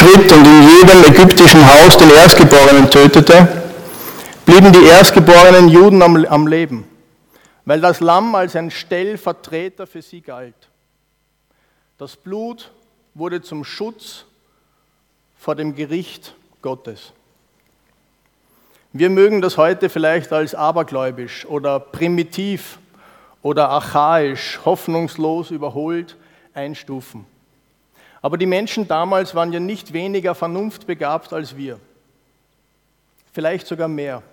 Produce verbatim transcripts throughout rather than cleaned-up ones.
Schritt und in jedem ägyptischen Haus den Erstgeborenen tötete, blieben die erstgeborenen Juden am, am Leben, weil das Lamm als ein Stellvertreter für sie galt. Das Blut wurde zum Schutz vor dem Gericht Gottes. Wir mögen das heute vielleicht als abergläubisch oder primitiv oder archaisch, hoffnungslos überholt einstufen. Aber die Menschen damals waren ja nicht weniger vernunftbegabt als wir. Vielleicht sogar mehr.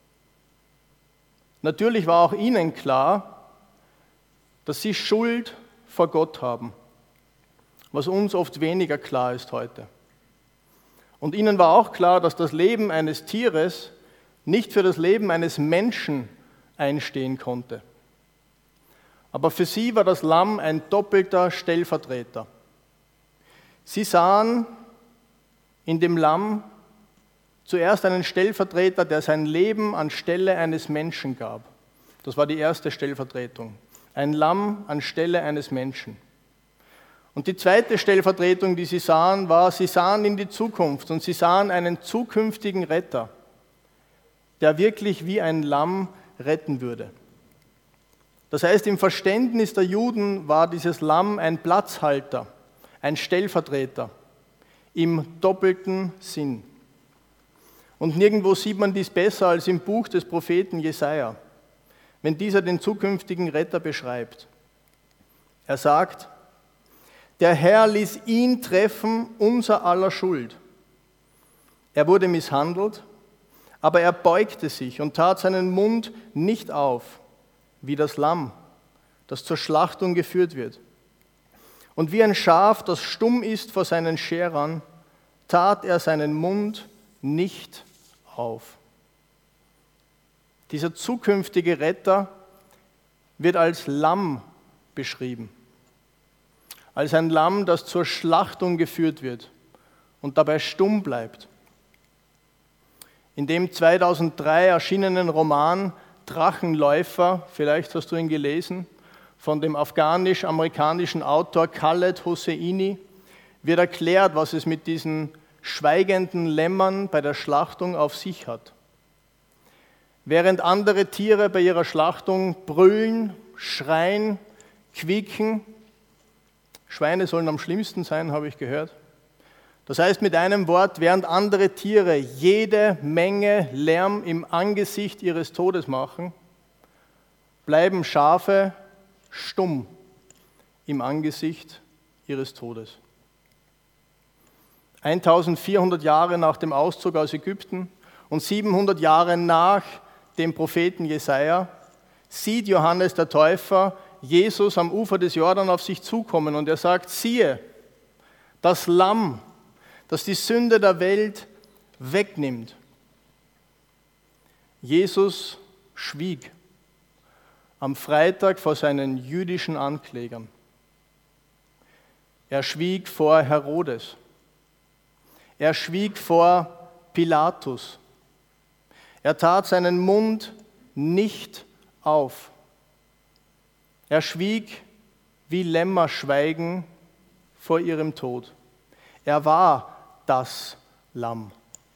Natürlich war auch ihnen klar, dass sie Schuld vor Gott haben, was uns oft weniger klar ist heute. Und ihnen war auch klar, dass das Leben eines Tieres nicht für das Leben eines Menschen einstehen konnte. Aber für sie war das Lamm ein doppelter Stellvertreter. Sie sahen in dem Lamm zuerst einen Stellvertreter, der sein Leben anstelle eines Menschen gab. Das war die erste Stellvertretung. Ein Lamm anstelle eines Menschen. Und die zweite Stellvertretung, die sie sahen, war, sie sahen in die Zukunft und sie sahen einen zukünftigen Retter, der wirklich wie ein Lamm retten würde. Das heißt, im Verständnis der Juden war dieses Lamm ein Platzhalter, ein Stellvertreter, im doppelten Sinn. Und nirgendwo sieht man dies besser als im Buch des Propheten Jesaja, wenn dieser den zukünftigen Retter beschreibt. Er sagt, der Herr ließ ihn treffen, unser aller Schuld. Er wurde misshandelt, aber er beugte sich und tat seinen Mund nicht auf, wie das Lamm, das zur Schlachtung geführt wird. Und wie ein Schaf, das stumm ist vor seinen Scherern, tat er seinen Mund nicht auf. Dieser zukünftige Retter wird als Lamm beschrieben. Als ein Lamm, das zur Schlachtung geführt wird und dabei stumm bleibt. In dem zweitausenddrei erschienenen Roman Drachenläufer, vielleicht hast du ihn gelesen, von dem afghanisch-amerikanischen Autor Khaled Hosseini, wird erklärt, was es mit diesen schweigenden Lämmern bei der Schlachtung auf sich hat. Während andere Tiere bei ihrer Schlachtung brüllen, schreien, quieken, Schweine sollen am schlimmsten sein, habe ich gehört. Das heißt mit einem Wort, während andere Tiere jede Menge Lärm im Angesicht ihres Todes machen, bleiben Schafe stumm im Angesicht ihres Todes. eintausendvierhundert Jahre nach dem Auszug aus Ägypten und siebenhundert Jahre nach dem Propheten Jesaja sieht Johannes der Täufer Jesus am Ufer des Jordan auf sich zukommen und er sagt, siehe, das Lamm, das die Sünde der Welt wegnimmt. Jesus schwieg am Freitag vor seinen jüdischen Anklägern. Er schwieg vor Herodes. Er schwieg vor Pilatus. Er tat seinen Mund nicht auf. Er schwieg, wie Lämmer schweigen vor ihrem Tod. Er war das Lamm.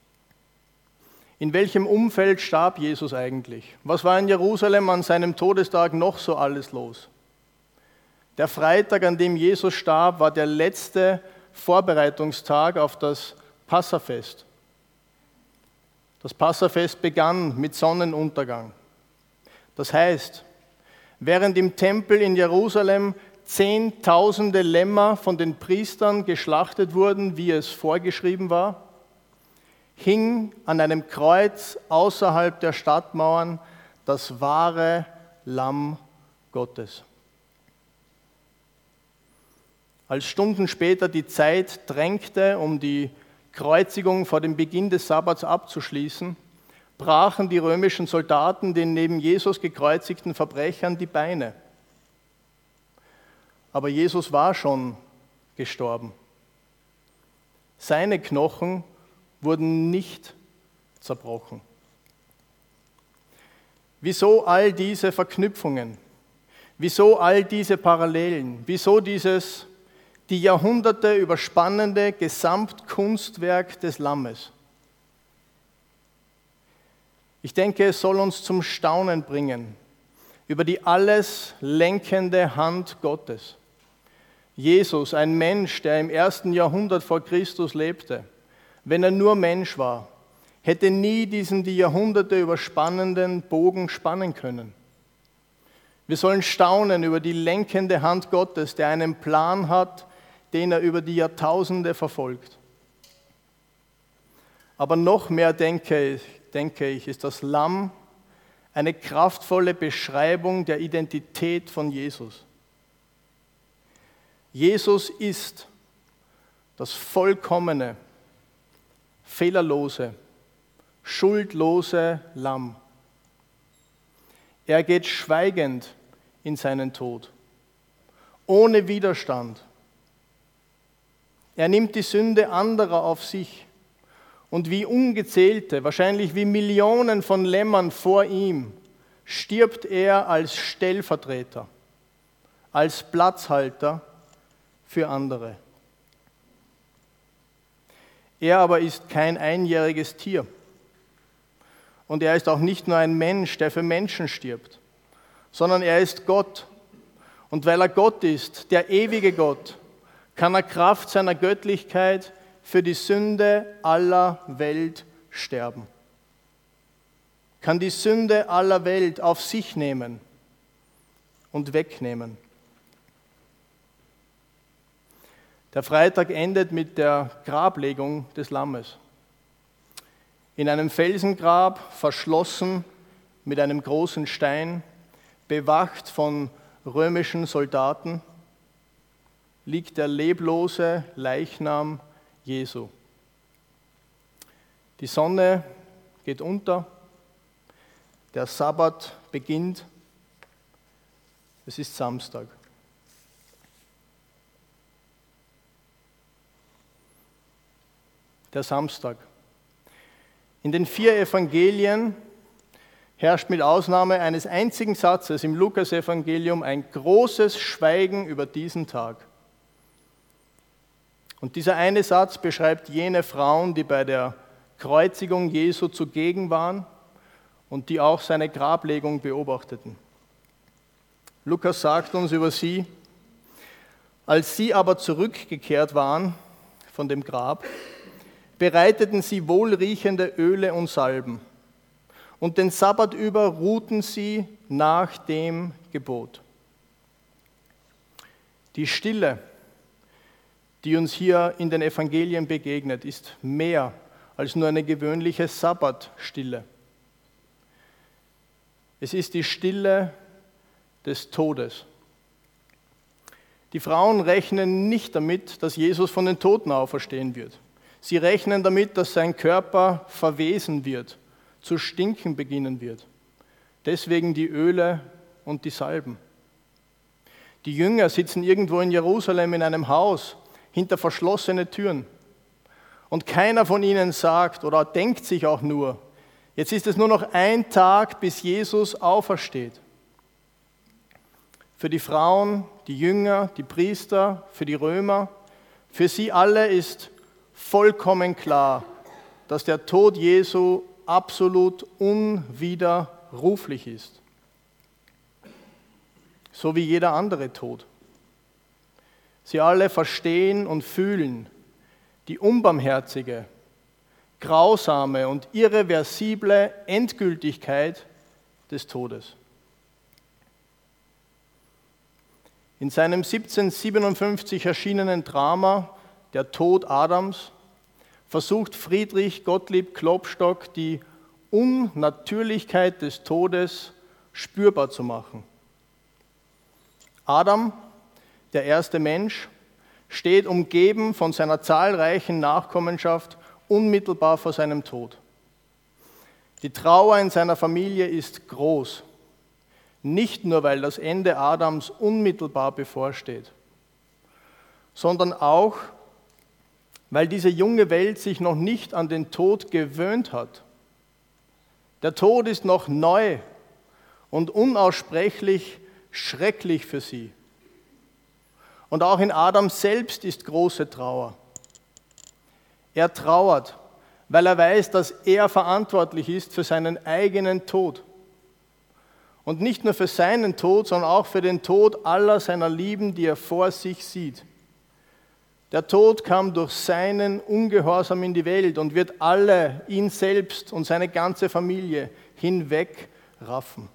In welchem Umfeld starb Jesus eigentlich? Was war in Jerusalem an seinem Todestag noch so alles los? Der Freitag, an dem Jesus starb, war der letzte Vorbereitungstag auf das Passafest. Das Passafest begann mit Sonnenuntergang. Das heißt, während im Tempel in Jerusalem Zehntausende Lämmer von den Priestern geschlachtet wurden, wie es vorgeschrieben war, hing an einem Kreuz außerhalb der Stadtmauern das wahre Lamm Gottes. Als Stunden später die Zeit drängte, um die Kreuzigung vor dem Beginn des Sabbats abzuschließen, brachen die römischen Soldaten den neben Jesus gekreuzigten Verbrechern die Beine. Aber Jesus war schon gestorben. Seine Knochen wurden nicht zerbrochen. Wieso all diese Verknüpfungen? Wieso all diese Parallelen? Wieso dieses die Jahrhunderte überspannende Gesamtkunstwerk des Lammes. Ich denke, es soll uns zum Staunen bringen über die alles lenkende Hand Gottes. Jesus, ein Mensch, der im ersten Jahrhundert vor Christus lebte, wenn er nur Mensch war, hätte nie diesen die Jahrhunderte überspannenden Bogen spannen können. Wir sollen staunen über die lenkende Hand Gottes, der einen Plan hat, den er über die Jahrtausende verfolgt. Aber noch mehr denke ich, denke ich, ist das Lamm eine kraftvolle Beschreibung der Identität von Jesus. Jesus ist das vollkommene, fehlerlose, schuldlose Lamm. Er geht schweigend in seinen Tod, ohne Widerstand. Er nimmt die Sünde anderer auf sich und wie ungezählte, wahrscheinlich wie Millionen von Lämmern vor ihm, stirbt er als Stellvertreter, als Platzhalter für andere. Er aber ist kein einjähriges Tier. Und er ist auch nicht nur ein Mensch, der für Menschen stirbt, sondern er ist Gott. Und weil er Gott ist, der ewige Gott, kann er Kraft seiner Göttlichkeit für die Sünde aller Welt sterben. Kann die Sünde aller Welt auf sich nehmen und wegnehmen. Der Freitag endet mit der Grablegung des Lammes. In einem Felsengrab, verschlossen mit einem großen Stein, bewacht von römischen Soldaten, liegt der leblose Leichnam Jesu. Die Sonne geht unter, der Sabbat beginnt, es ist Samstag. Der Samstag. In den vier Evangelien herrscht mit Ausnahme eines einzigen Satzes im Lukas-Evangelium ein großes Schweigen über diesen Tag. Und dieser eine Satz beschreibt jene Frauen, die bei der Kreuzigung Jesu zugegen waren und die auch seine Grablegung beobachteten. Lukas sagt uns über sie: Als sie aber zurückgekehrt waren von dem Grab, bereiteten sie wohlriechende Öle und Salben. Und den Sabbat über ruhten sie nach dem Gebot. Die Stille, die uns hier in den Evangelien begegnet, ist mehr als nur eine gewöhnliche Sabbatstille. Es ist die Stille des Todes. Die Frauen rechnen nicht damit, dass Jesus von den Toten auferstehen wird. Sie rechnen damit, dass sein Körper verwesen wird, zu stinken beginnen wird. Deswegen die Öle und die Salben. Die Jünger sitzen irgendwo in Jerusalem in einem Haus, hinter verschlossene Türen. Und keiner von ihnen sagt oder denkt sich auch nur, jetzt ist es nur noch ein Tag, bis Jesus aufersteht. Für die Frauen, die Jünger, die Priester, für die Römer, für sie alle ist vollkommen klar, dass der Tod Jesu absolut unwiderruflich ist. So wie jeder andere Tod. Sie alle verstehen und fühlen die unbarmherzige, grausame und irreversible Endgültigkeit des Todes. In seinem siebzehnhundertsiebenundfünfzig erschienenen Drama Der Tod Adams versucht Friedrich Gottlieb Klopstock, die Unnatürlichkeit des Todes spürbar zu machen. Adam, der erste Mensch, steht umgeben von seiner zahlreichen Nachkommenschaft unmittelbar vor seinem Tod. Die Trauer in seiner Familie ist groß, nicht nur weil das Ende Adams unmittelbar bevorsteht, sondern auch, weil diese junge Welt sich noch nicht an den Tod gewöhnt hat. Der Tod ist noch neu und unaussprechlich schrecklich für sie. Und auch in Adam selbst ist große Trauer. Er trauert, weil er weiß, dass er verantwortlich ist für seinen eigenen Tod. Und nicht nur für seinen Tod, sondern auch für den Tod aller seiner Lieben, die er vor sich sieht. Der Tod kam durch seinen Ungehorsam in die Welt und wird alle, ihn selbst und seine ganze Familie, hinwegraffen.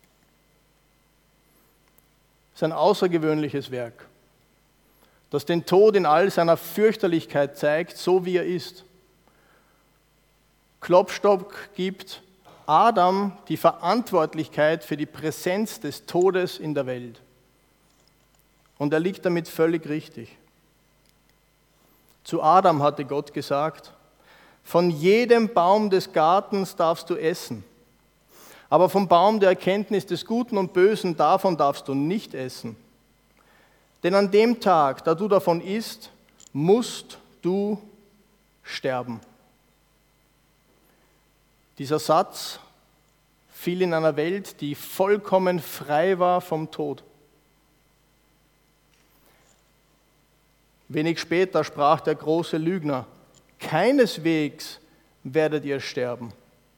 Es ist ein außergewöhnliches Werk, das den Tod in all seiner Fürchterlichkeit zeigt, so wie er ist. Klopstock gibt Adam die Verantwortlichkeit für die Präsenz des Todes in der Welt. Und er liegt damit völlig richtig. Zu Adam hatte Gott gesagt, von jedem Baum des Gartens darfst du essen, aber vom Baum der Erkenntnis des Guten und Bösen, davon darfst du nicht essen. Denn an dem Tag, da du davon isst, musst du sterben. Dieser Satz fiel in einer Welt, die vollkommen frei war vom Tod. Wenig später sprach der große Lügner, keineswegs werdet ihr sterben.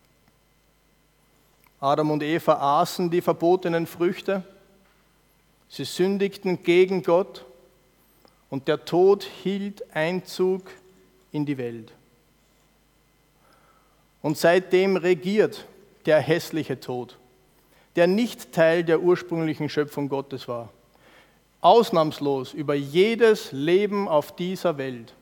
Adam und Eva aßen die verbotenen Früchte, sie sündigten gegen Gott und der Tod hielt Einzug in die Welt. Und seitdem regiert der hässliche Tod, der nicht Teil der ursprünglichen Schöpfung Gottes war. Ausnahmslos über jedes Leben auf dieser Welt.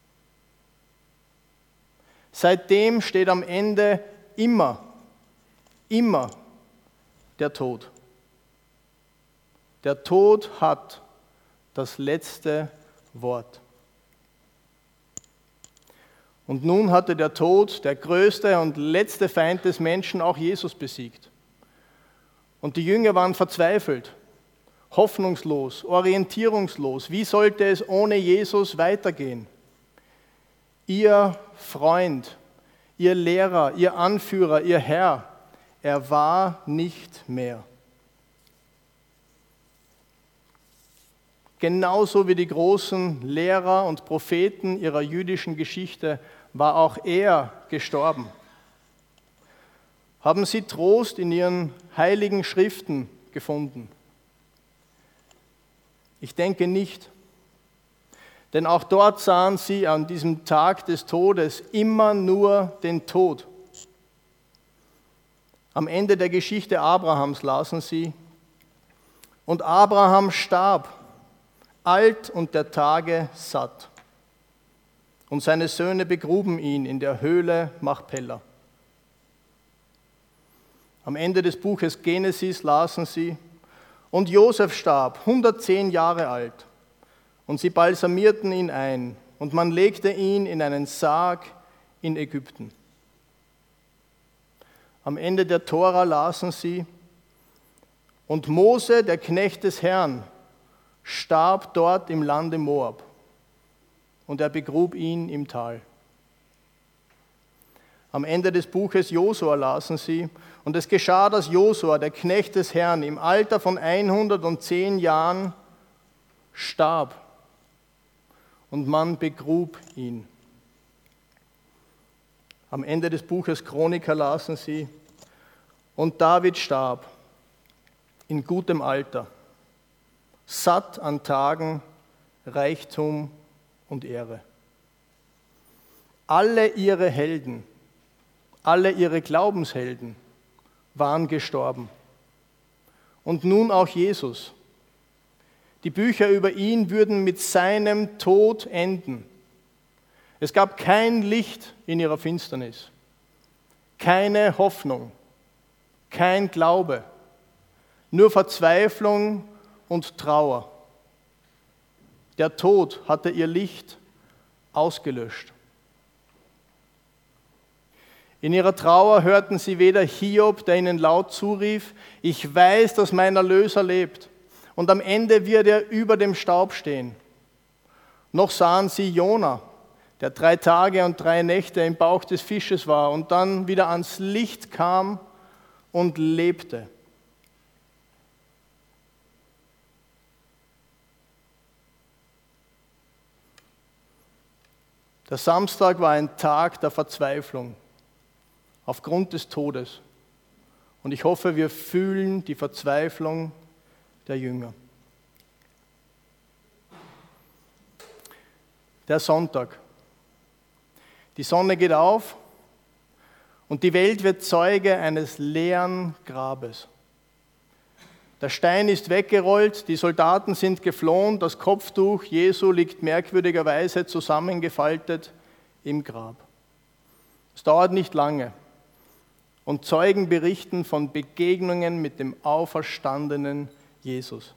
Seitdem steht am Ende immer, immer der Tod. Der Tod hat das letzte Wort. Und nun hatte der Tod, der größte und letzte Feind des Menschen, auch Jesus besiegt. Und die Jünger waren verzweifelt, hoffnungslos, orientierungslos. Wie sollte es ohne Jesus weitergehen? Ihr Freund, ihr Lehrer, ihr Anführer, ihr Herr, er war nicht mehr. Genauso wie die großen Lehrer und Propheten ihrer jüdischen Geschichte war auch er gestorben. Haben sie Trost in ihren heiligen Schriften gefunden? Ich denke nicht, denn auch dort sahen sie an diesem Tag des Todes immer nur den Tod. Am Ende der Geschichte Abrahams lasen sie, und Abraham starb, alt und der Tage satt. Und seine Söhne begruben ihn in der Höhle Machpelah. Am Ende des Buches Genesis lasen sie, und Josef starb, hundertzehn Jahre alt, und sie balsamierten ihn ein, und man legte ihn in einen Sarg in Ägypten. Am Ende der Tora lasen sie, und Mose, der Knecht des Herrn, starb dort im Lande Moab, und er begrub ihn im Tal. Am Ende des Buches Josua lasen sie, und es geschah, dass Josua, der Knecht des Herrn, im Alter von hundertzehn Jahren starb, und man begrub ihn. Am Ende des Buches Chroniker lasen sie, und David starb in gutem Alter, satt an Tagen, Reichtum und Ehre. Alle ihre Helden, alle ihre Glaubenshelden waren gestorben. Und nun auch Jesus. Die Bücher über ihn würden mit seinem Tod enden. Es gab kein Licht in ihrer Finsternis, keine Hoffnung, kein Glaube, nur Verzweiflung und Trauer. Der Tod hatte ihr Licht ausgelöscht. In ihrer Trauer hörten sie weder Hiob, der ihnen laut zurief, ich weiß, dass mein Erlöser lebt, und am Ende wird er über dem Staub stehen. Noch sahen sie Jona, der drei Tage und drei Nächte im Bauch des Fisches war und dann wieder ans Licht kam und lebte. Der Samstag war ein Tag der Verzweiflung aufgrund des Todes. Und ich hoffe, wir fühlen die Verzweiflung der Jünger. Der Sonntag. Die Sonne geht auf und die Welt wird Zeuge eines leeren Grabes. Der Stein ist weggerollt, die Soldaten sind geflohen, das Kopftuch Jesu liegt merkwürdigerweise zusammengefaltet im Grab. Es dauert nicht lange und Zeugen berichten von Begegnungen mit dem auferstandenen Jesus.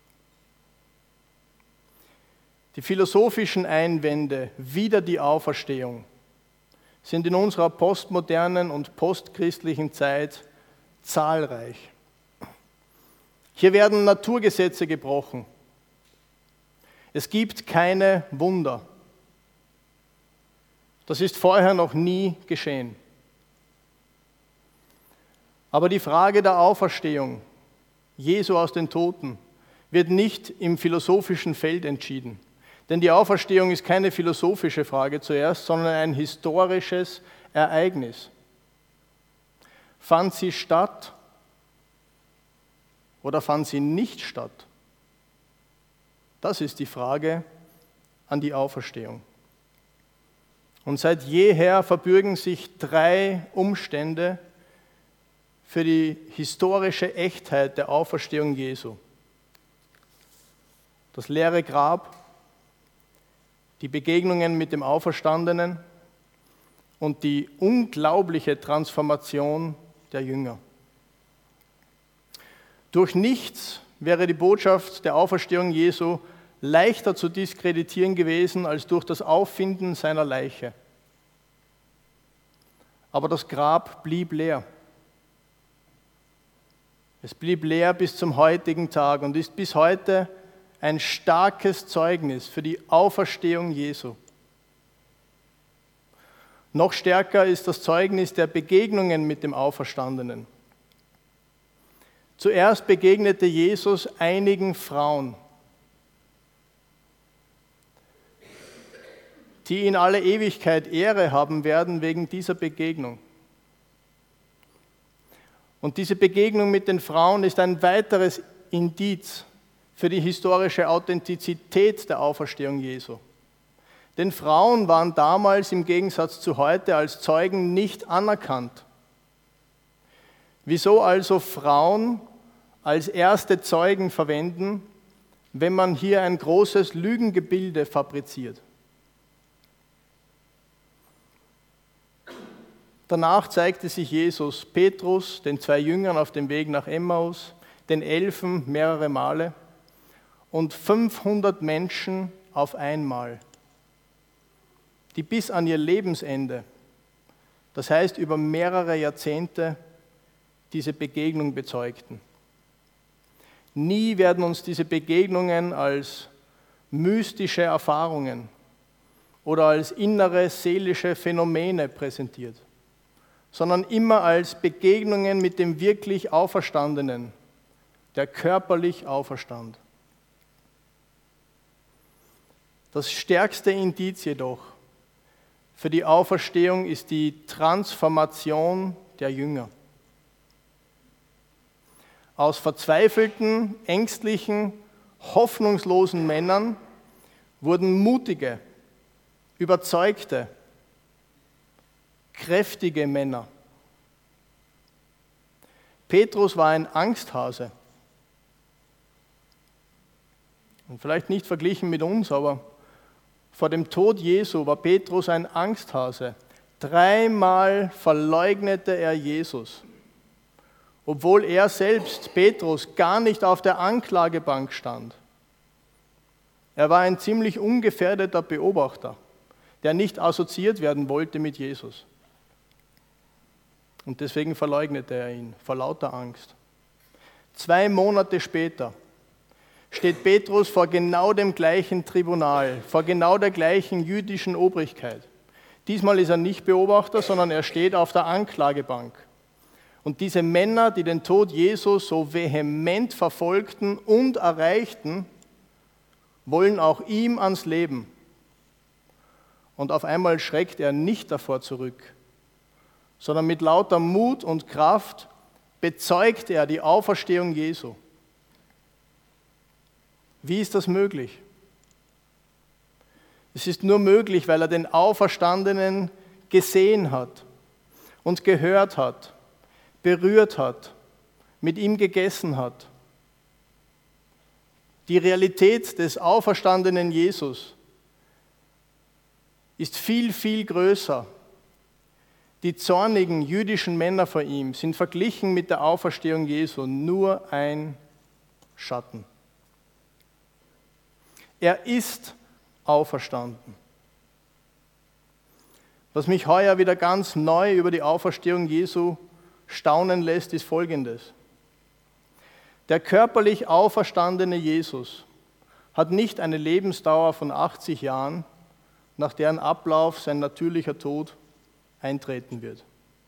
Die philosophischen Einwände wider die Auferstehung sind in unserer postmodernen und postchristlichen Zeit zahlreich. Hier werden Naturgesetze gebrochen. Es gibt keine Wunder. Das ist vorher noch nie geschehen. Aber die Frage der Auferstehung Jesu aus den Toten wird nicht im philosophischen Feld entschieden. Denn die Auferstehung ist keine philosophische Frage zuerst, sondern ein historisches Ereignis. Fand sie statt oder fand sie nicht statt? Das ist die Frage an die Auferstehung. Und seit jeher verbürgen sich drei Umstände für die historische Echtheit der Auferstehung Jesu. Das leere Grab, die Begegnungen mit dem Auferstandenen und die unglaubliche Transformation der Jünger. Durch nichts wäre die Botschaft der Auferstehung Jesu leichter zu diskreditieren gewesen als durch das Auffinden seiner Leiche. Aber das Grab blieb leer. Es blieb leer bis zum heutigen Tag und ist bis heute ein starkes Zeugnis für die Auferstehung Jesu. Noch stärker ist das Zeugnis der Begegnungen mit dem Auferstandenen. Zuerst begegnete Jesus einigen Frauen, die in alle Ewigkeit Ehre haben werden wegen dieser Begegnung. Und diese Begegnung mit den Frauen ist ein weiteres Indiz für die historische Authentizität der Auferstehung Jesu. Denn Frauen waren damals im Gegensatz zu heute als Zeugen nicht anerkannt. Wieso also Frauen als erste Zeugen verwenden, wenn man hier ein großes Lügengebilde fabriziert? Danach zeigte sich Jesus Petrus, den zwei Jüngern auf dem Weg nach Emmaus, den Elfen mehrere Male und fünfhundert Menschen auf einmal, die bis an ihr Lebensende, das heißt über mehrere Jahrzehnte, diese Begegnung bezeugten. Nie werden uns diese Begegnungen als mystische Erfahrungen oder als innere seelische Phänomene präsentiert, sondern immer als Begegnungen mit dem wirklich Auferstandenen, der körperlich auferstand. Das stärkste Indiz jedoch für die Auferstehung ist die Transformation der Jünger. Aus verzweifelten, ängstlichen, hoffnungslosen Männern wurden mutige, überzeugte, kräftige Männer. Petrus war ein Angsthase. Und vielleicht nicht verglichen mit uns, aber vor dem Tod Jesu war Petrus ein Angsthase. Dreimal verleugnete er Jesus, obwohl er selbst, Petrus, gar nicht auf der Anklagebank stand. Er war ein ziemlich ungefährdeter Beobachter, der nicht assoziiert werden wollte mit Jesus. Und deswegen verleugnete er ihn, vor lauter Angst. Zwei Monate später steht Petrus vor genau dem gleichen Tribunal, vor genau der gleichen jüdischen Obrigkeit. Diesmal ist er nicht Beobachter, sondern er steht auf der Anklagebank. Und diese Männer, die den Tod Jesu so vehement verfolgten und erreichten, wollen auch ihm ans Leben. Und auf einmal schreckt er nicht davor zurück, sondern mit lauter Mut und Kraft bezeugt er die Auferstehung Jesu. Wie ist das möglich? Es ist nur möglich, weil er den Auferstandenen gesehen hat und gehört hat, berührt hat, mit ihm gegessen hat. Die Realität des auferstandenen Jesus ist viel, viel größer. Die zornigen jüdischen Männer vor ihm sind verglichen mit der Auferstehung Jesu nur ein Schatten. Er ist auferstanden. Was mich heuer wieder ganz neu über die Auferstehung Jesu staunen lässt, ist Folgendes. Der körperlich auferstandene Jesus hat nicht eine Lebensdauer von achtzig Jahren, nach deren Ablauf sein natürlicher Tod eintreten wird.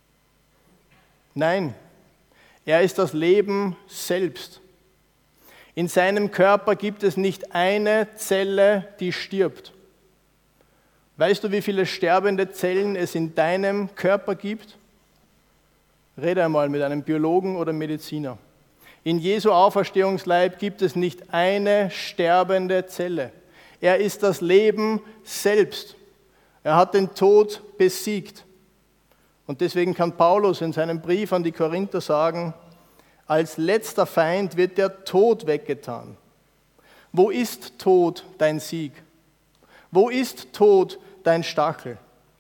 Nein, er ist das Leben selbst. In seinem Körper gibt es nicht eine Zelle, die stirbt. Weißt du, wie viele sterbende Zellen es in deinem Körper gibt? Rede einmal mit einem Biologen oder Mediziner. In Jesu Auferstehungsleib gibt es nicht eine sterbende Zelle. Er ist das Leben selbst. Er hat den Tod besiegt. Und deswegen kann Paulus in seinem Brief an die Korinther sagen, als letzter Feind wird der Tod weggetan. Wo ist Tod dein Sieg? Wo ist Tod dein Stachel?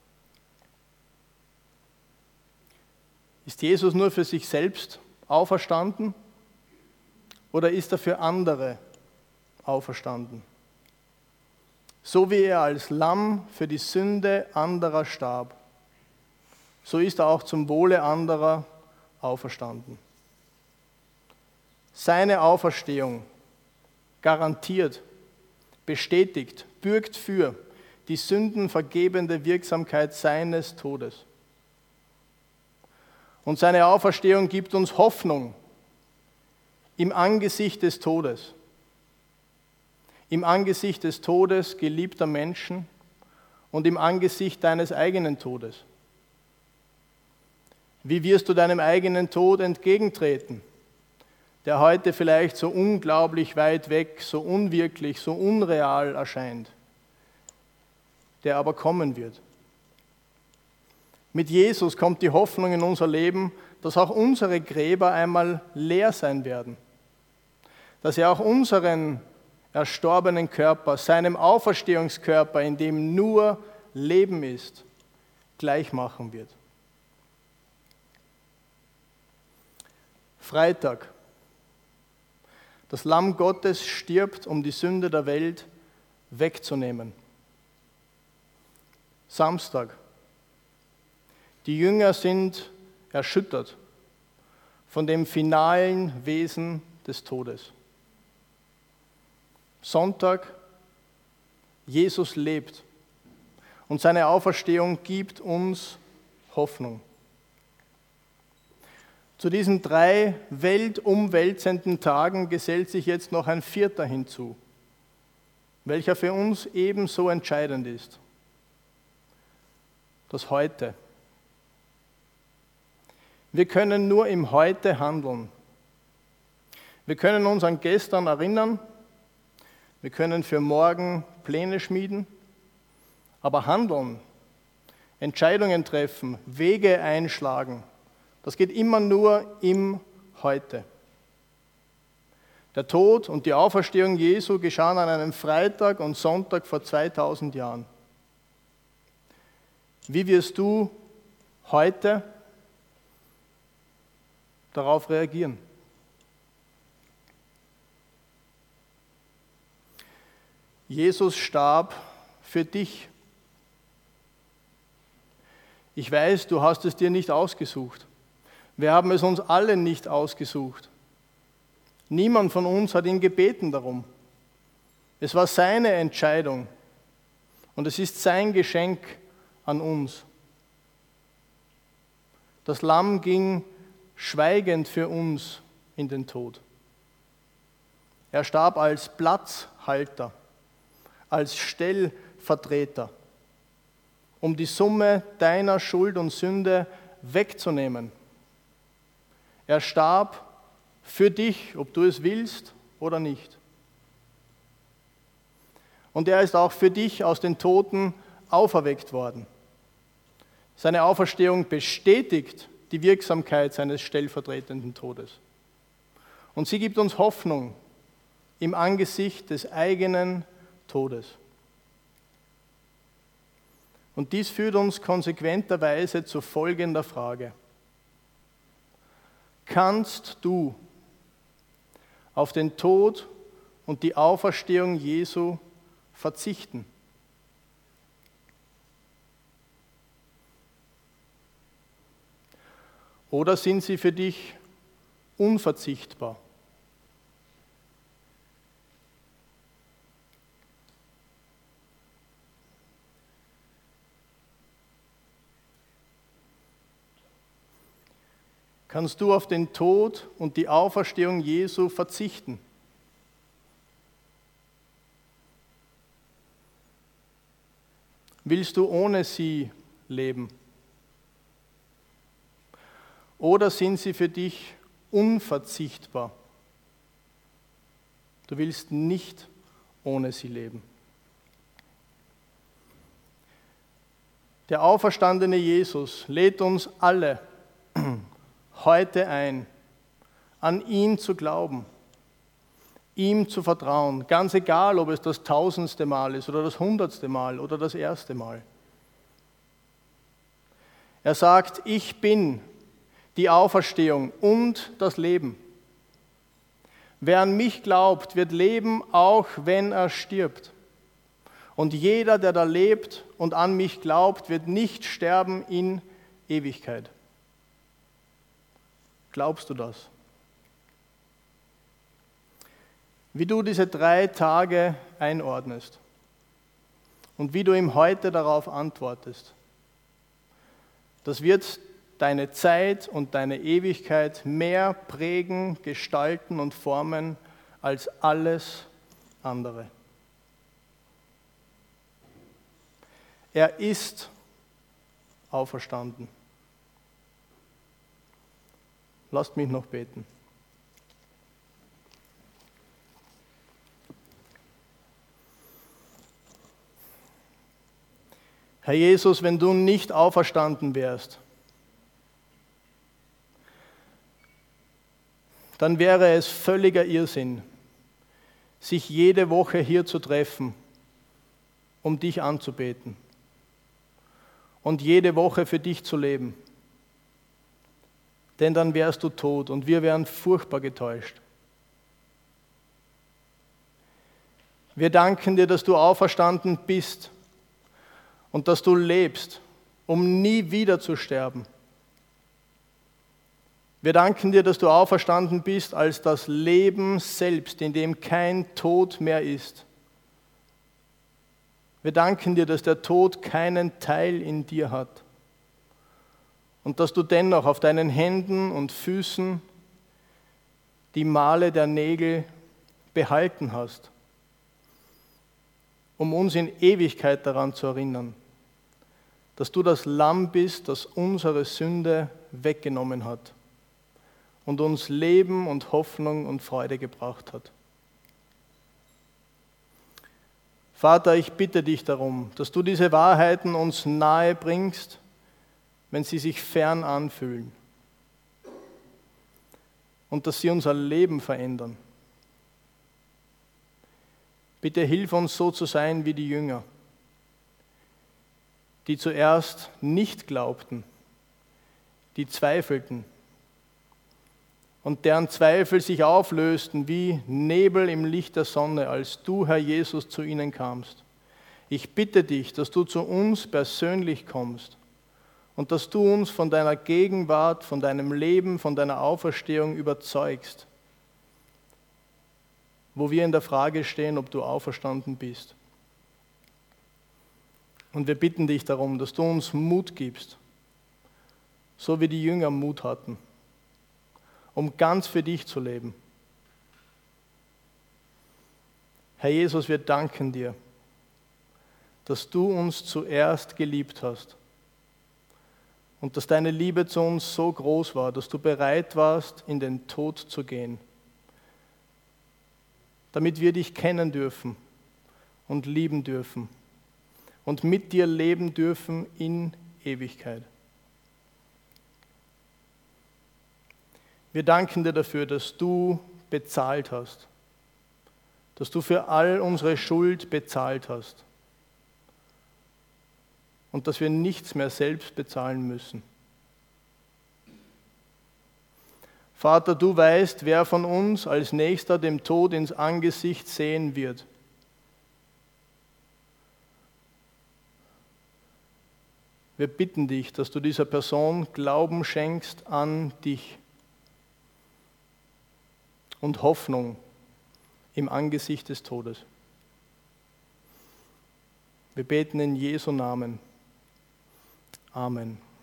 Ist Jesus nur für sich selbst auferstanden oder ist er für andere auferstanden? So wie er als Lamm für die Sünde anderer starb, so ist er auch zum Wohle anderer auferstanden. Seine Auferstehung garantiert, bestätigt, bürgt für die sündenvergebende Wirksamkeit seines Todes. Und seine Auferstehung gibt uns Hoffnung im Angesicht des Todes. Im Angesicht des Todes geliebter Menschen und im Angesicht deines eigenen Todes. Wie wirst du deinem eigenen Tod entgegentreten, der heute vielleicht so unglaublich weit weg, so unwirklich, so unreal erscheint, der aber kommen wird? Mit Jesus kommt die Hoffnung in unser Leben, dass auch unsere Gräber einmal leer sein werden, dass er auch unseren erstorbenen Körper, seinem Auferstehungskörper, in dem nur Leben ist, gleich machen wird. Freitag. Das Lamm Gottes stirbt, um die Sünde der Welt wegzunehmen. Samstag. Die Jünger sind erschüttert von dem finalen Wesen des Todes. Sonntag. Jesus lebt und seine Auferstehung gibt uns Hoffnung. Zu diesen drei weltumwälzenden Tagen gesellt sich jetzt noch ein vierter hinzu, welcher für uns ebenso entscheidend ist. Das Heute. Wir können nur im Heute handeln. Wir können uns an gestern erinnern, wir können für morgen Pläne schmieden, aber handeln, Entscheidungen treffen, Wege einschlagen, das geht immer nur im Heute. Der Tod und die Auferstehung Jesu geschahen an einem Freitag und Sonntag vor zweitausend Jahren. Wie wirst du heute darauf reagieren? Jesus starb für dich. Ich weiß, du hast es dir nicht ausgesucht. Wir haben es uns alle nicht ausgesucht. Niemand von uns hat ihn gebeten darum. Es war seine Entscheidung und es ist sein Geschenk an uns. Das Lamm ging schweigend für uns in den Tod. Er starb als Platzhalter, als Stellvertreter. um die Summe deiner Schuld und Sünde wegzunehmen. Er starb für dich, ob du es willst oder nicht. Und er ist auch für dich aus den Toten auferweckt worden. Seine Auferstehung bestätigt die Wirksamkeit seines stellvertretenden Todes. Und sie gibt uns Hoffnung im Angesicht des eigenen Todes. Und dies führt uns konsequenterweise zu folgender Frage. Kannst du auf den Tod und die Auferstehung Jesu verzichten? Oder sind sie für dich unverzichtbar? Kannst du auf den Tod und die Auferstehung Jesu verzichten? Willst du ohne sie leben? Oder sind sie für dich unverzichtbar? Du willst nicht ohne sie leben. Der auferstandene Jesus lädt uns alle heute ein, an ihn zu glauben, ihm zu vertrauen, ganz egal, ob es das tausendste Mal ist oder das hundertste Mal oder das erste Mal. Er sagt, ich bin die Auferstehung und das Leben. Wer an mich glaubt, wird leben, auch wenn er stirbt. Und jeder, der da lebt und an mich glaubt, wird nicht sterben in Ewigkeit. Glaubst du das? Wie du diese drei Tage einordnest und wie du ihm heute darauf antwortest, das wird deine Zeit und deine Ewigkeit mehr prägen, gestalten und formen als alles andere. Er ist auferstanden. Lasst mich noch beten. Herr Jesus, wenn du nicht auferstanden wärst, dann wäre es völliger Irrsinn, sich jede Woche hier zu treffen, um dich anzubeten und jede Woche für dich zu leben. Denn dann wärst du tot und wir wären furchtbar getäuscht. Wir danken dir, dass du auferstanden bist und dass du lebst, um nie wieder zu sterben. Wir danken dir, dass du auferstanden bist als das Leben selbst, in dem kein Tod mehr ist. Wir danken dir, dass der Tod keinen Teil in dir hat und dass du dennoch auf deinen Händen und Füßen die Male der Nägel behalten hast, um uns in Ewigkeit daran zu erinnern, dass du das Lamm bist, das unsere Sünde weggenommen hat und uns Leben und Hoffnung und Freude gebracht hat. Vater, ich bitte dich darum, dass du diese Wahrheiten uns nahe bringst, wenn sie sich fern anfühlen und dass sie unser Leben verändern. Bitte hilf uns so zu sein wie die Jünger, die zuerst nicht glaubten, die zweifelten und deren Zweifel sich auflösten wie Nebel im Licht der Sonne, als du, Herr Jesus, zu ihnen kamst. Ich bitte dich, dass du zu uns persönlich kommst und dass du uns von deiner Gegenwart, von deinem Leben, von deiner Auferstehung überzeugst, wo wir in der Frage stehen, ob du auferstanden bist. Und wir bitten dich darum, dass du uns Mut gibst, so wie die Jünger Mut hatten, um ganz für dich zu leben. Herr Jesus, wir danken dir, dass du uns zuerst geliebt hast und dass deine Liebe zu uns so groß war, dass du bereit warst, in den Tod zu gehen, damit wir dich kennen dürfen und lieben dürfen und mit dir leben dürfen in Ewigkeit. Wir danken dir dafür, dass du bezahlt hast, dass du für all unsere Schuld bezahlt hast und dass wir nichts mehr selbst bezahlen müssen. Vater, du weißt, wer von uns als Nächster dem Tod ins Angesicht sehen wird. Wir bitten dich, dass du dieser Person Glauben schenkst an dich und Hoffnung im Angesicht des Todes. Wir beten in Jesu Namen. Amen.